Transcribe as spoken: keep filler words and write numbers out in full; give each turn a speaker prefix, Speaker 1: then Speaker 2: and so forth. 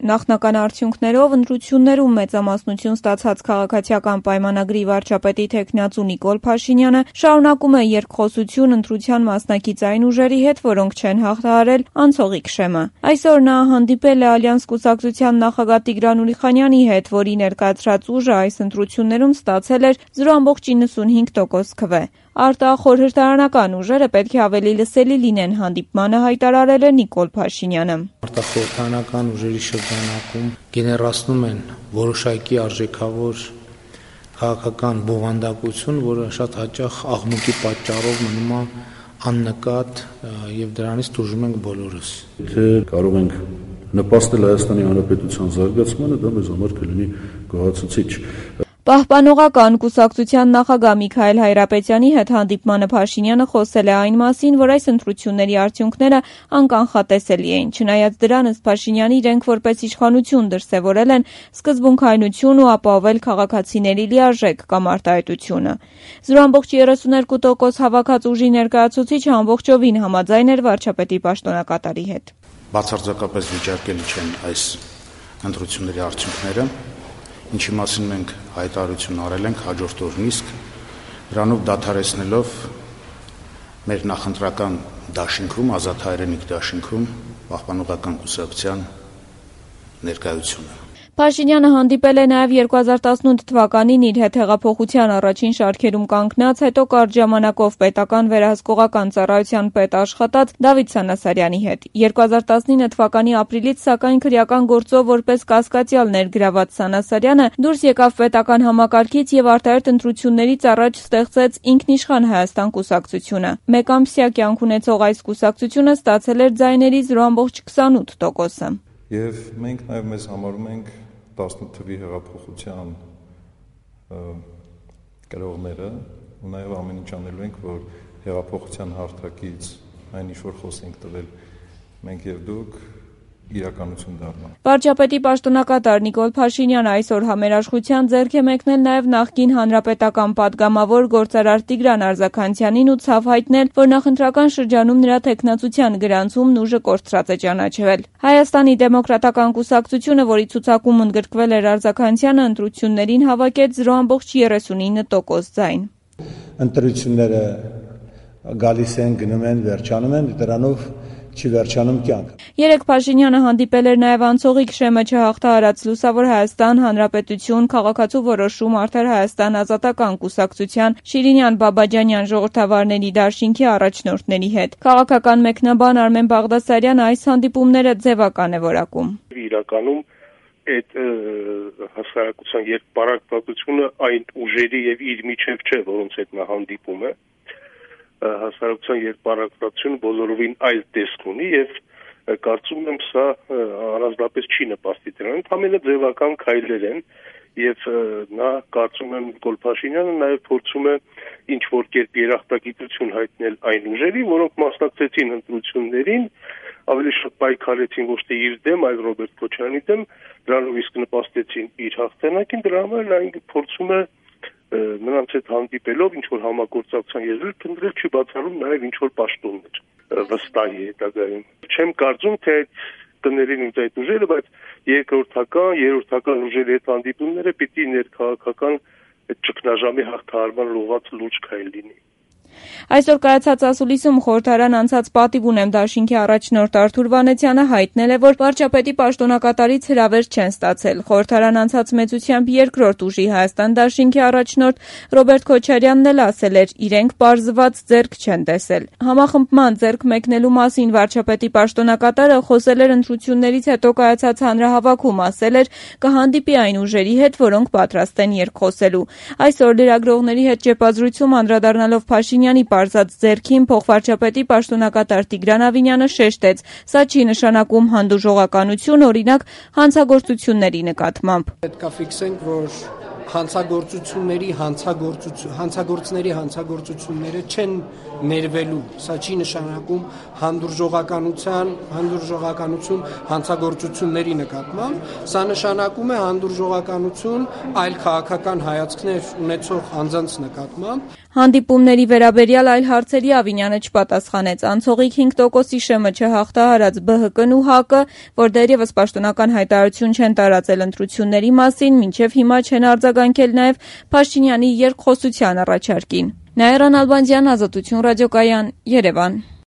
Speaker 1: Նախնական արդյունքներով ընտրություններում մեծամասնություն ստացած քաղաքացիական պայմանագրի վարչապետի թեկնածու Նիկոլ Փաշինյանը շարունակում է երկխոսություն ընտրության մասնակից այն ուժերի հետ, որոնք չեն հաղթահարել անցողիկ շեմը։ Այսօր նա հանդիպել է Ալյանս կուսակցության նախագահ Տիգրան Ուրիխանյանի հետ, որի ներկայացրած ուժը այս ընտրություններում ստացել էր զրո բացարձակ իննսունհինգ տոկոս քվե։ Արտախորհրդարանական ուժերը պետք է ավելի լսելի լինեն, հանդիպմանը հայտարարել է Նիկոլ Փաշինյանը։
Speaker 2: Արտախորհրդարանական ուժերի շրջանակում գեներացնում են որոշակի արժեքավոր քաղաքական բովանդակություն, որը շատ հաճախ աղմուկի պատճառով մնում է աննկատ եւ դրանից տուժում ենք բոլորս։
Speaker 3: Եթե կարող ենք նպաստել Հայաստանի Հանրապետության զարգացմանը, դա մեզ համար կլինի գոհացուցիչ։
Speaker 1: Պահպանողական կուսակցության նախագահ Միքայել Հայրապետյանի հետ հանդիպմանը Փաշինյանը խոսել է այն մասին, որ այս ընտրությունների արդյունքները անկանխատեսելի էին։ Չնայած դրան, ըստ Փաշինյանի, իրենք որպես իշխանություն դրսևորել են սկզբունքայնություն ու ապահովել քաղաքացիների լիարժեք կամ արտահայտությունը։ զրո բացարձակ երեսուներկու տոկոս հավաքած ուժի ներկայացուցիչը ամբողջովին համաձայն էր վարչապետի պաշտոնակատարի հետ։
Speaker 4: Բացարձակապես վիճարկելի չեն այս ընտրությունների արդյունքները, ինչի մասին մենք հայտարարություն արել ենք հաջորդ օրն իսկ, դրանով դադարեցնելով մեր նախընտրական դաշինքում, ազատ հայրենիք դաշինքում պահպանողական կուսակցության ներկայությունը։
Speaker 1: Փաշինյանը հանդիպել է նաև երկու հազար տասնութ թվականին իր հետ հեղափոխության առաջին շարքերում կանգնած, հետո կարճ ժամանակով պետական վերահսկողական ծառայության պետ աշխատած Դավիթ Սանասարյանի հետ։ երկու հազար տասնինը թվականի ապրիլից, սակայն քրեական գործով որպես կասկածյալ ներգրաված Սանասարյանը դուրս եկավ պետական համակարգից եւ արտահերթ ընտրություններից առաջ ստեղծեց ինքնիշխան Հայաստան կուսակցությունը։ Մեկամսյա կյանք ունեցող այս կուսակցությունը ստացել էր ձայների զրո բացարձակ քսանութ տոկոսը։
Speaker 5: Եվ մենք նաև մեզ համարում ենք տասնութ թվականի հեղափոխության գրողները ու նաև ամեն ինչ անելու ենք, որ հեղափոխության հարթակից այն ինչ որ խոս ենք տվել մենք եւ դուք իրականություն դառնա։
Speaker 1: Վարչապետի պաշտոնակատար Նիկոլ Փաշինյանը այսօր համերաշխության ձեռք է մեկնել նաև նախկին հանրապետական պատգամավոր գործարար Տիգրան Արձաքանցյանին ու ցավ հայտնել, որ նախընտրական շրջանում նրա թեկնածության գրանցումն ուժը կորցրած է ճանաչվել։ Հայաստանի դեմոկրատական կուսակցությունը, որի ցուցակում ընդգրկվել էր Արձաքանցյանը, ընտրություններին հավաքեց զրո բացարձակ երեսունինը տոկոս ձայն։
Speaker 6: Ընտրությունները գալիս են, գնում են, վերջանում են, դրանով չի վերջանում կյանք։
Speaker 1: Երեկ Փաշինյանը հանդիպել էր նաև անցողիկ շեմը չհաղթահարած Լուսավոր Հայաստան Հանրապետություն քաղաքացու որոշում Արդար Հայաստան ազատական կուսակցության Շիրինյան Բաբաջանյան ժողովրդավարների դաշինքի առաջնորդների հետ։ Քաղաքական մեկնաբան Արմեն Բաղդասարյանը այս հանդիպումները ձևական է որակում։
Speaker 7: Իրականում այդ հասարակության երկպարակվածությունը այն ուժերի եւ իր միջև չէ, որոնց հետ նա հանդիպում է։ Հասարակության երկպարակվածությունը բոլորովին այլ տեսք ունի եւ կարծում եմ սա առանձնապես չի նպաստի դրան, ընդամենը ձևական քայլեր են եւ նա կարծում եմ Նիկոլ Փաշինյանը նաեւ փորձում է ինչ որ կերպ երախտագիտություն հայտնել այն ուժերի, որոնք մասնակցեցին ընտրություններին, ավելի շատ պայքարեցին ոչ թե իր դեմ, այլ Ռոբերտ Քոչարյանի դեմ, դրանով իսկ նպաստեցին իր հաղթանակին, դրա համար նա փորձում է նրանց հետ հանդիպելով ինչ որ համագործակցության եզրեր փնտրել, չի բացառում նաև ինչ որ պաշտոններ վստահի հետագայում։ Չեմ կարծում, թե այդ կներին ինձ այդ ուժերը, բայց երկրորդական, երրորդական ուժերի հետ հանդիպումները պիտի ներքաղաքական ճգնաժամի հաղթահարման ուղղված լուրջ քայլ լինի։
Speaker 1: Այսօր կայացած ասուլիսում խորհրդարան անցած պատիվ ունեմ դաշինքի առաջնորդ Արթուր Վանեցյանը հայտնել է, որ վարչապետի պաշտոնակատարից հրավեր չեն ստացել։ Խորհրդարան անցած մեծությամբ երկրորդ ուժի Հայաստան դաշինքի առաջնորդ Ռոբերտ Քոչարյանն էլ ասել էր, իրենք պարզված ձեռք չեն տեսել։ Համախմբման ձեռք մեկնելու մասին վարչապետի պաշտոնակատարը խոսել էր ընտրություններից հետո կայացած հանրահավաքում, ասել էր կհանդիպի այն ուժերի հետ, որոնք պատրաստ են երկխոսելու։ Այսօր լրագրողների հետ ճեպազրույցում անդրադառնալով Փաշինյանի պարզած ձեռքին փոխվարչապետի պաշտոնակատար Տիգրան Ավինյանը շեշտեց, սա չի նշանակում հանդուրժողականություն, օրինակ հանցագործությունների նկատմամբ։
Speaker 8: Պետք է ֆիքսենք, որ հանցագործությունների հանցագործություն հանցագործների հանցագործությունները չեն ներվելու։ Սա չի նշանակում հանդուրժողականության, հանդուրժողականություն հանցագործությունների նկատմամբ, սա նշանակում է հանդուրժողականություն այլ քաղաքական հայացքներ ունեցող անձանց նկատմամբ։
Speaker 1: Հանդիպումների վերաբերյալ այլ հարցերի Ավինյանը չպատասխանեց։ Անցողիկ հինգ տոկոսի շեմը չհաղթահարած Բ Հ Կն ու Հ Կը, որ դեռևս պաշտոնական հայտարարություն չեն տարածել ընտրությունների մասին, մինչև հիմա չեն արձագանքել նաև Փաշինյանի երկխոսության առաջարկին։ Նաիրա Նալբանդյան, Ազատություն ռադիոկայան, Երևան։